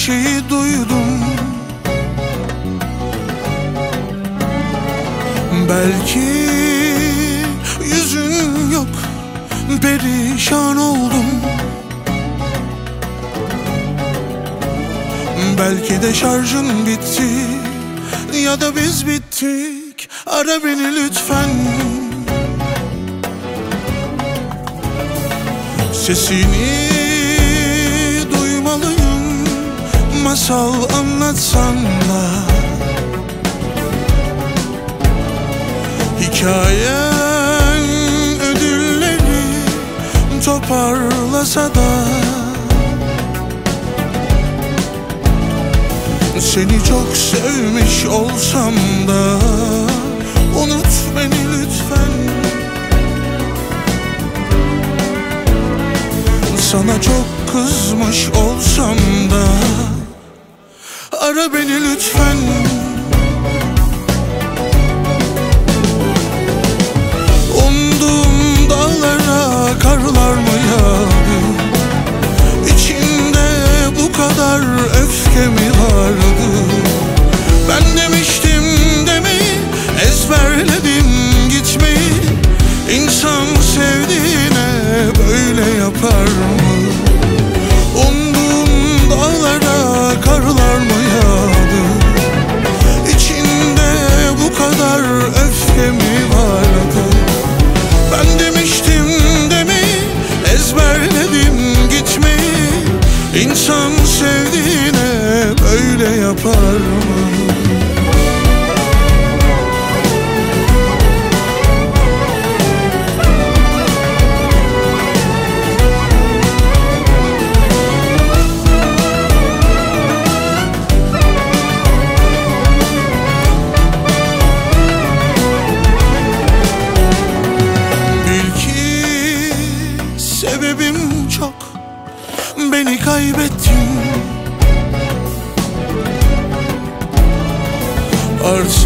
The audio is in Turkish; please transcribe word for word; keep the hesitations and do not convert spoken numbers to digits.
şeyi duydum. Belki yüzün yok, perişan oldum. Belki de şarjın bitti, ya da biz bittik. Ara beni lütfen. Sesini duymalıyım, masal anlatsan da. Hikayen ödülleri toparlasa da. Seni çok sevmiş olsam da unut beni lütfen. Sana çok kızmış olsam da ara beni lütfen. Umduğum dağlara karlar mı yağdı? İçinde bu kadar öfke mi vardı? Ben demiştim demeyi, ezberledim gitmeyi. İnsan sevdiğine böyle yapar mı? Umduğum dağlara karlar mı yağdı? İçinde bu kadar öfke mi vardı? Ben demiştim demeyi, ezberledim gitmeyi. İnsan sevdiğine böyle yapar mı? Sebebim çok, beni kaybettin. Artık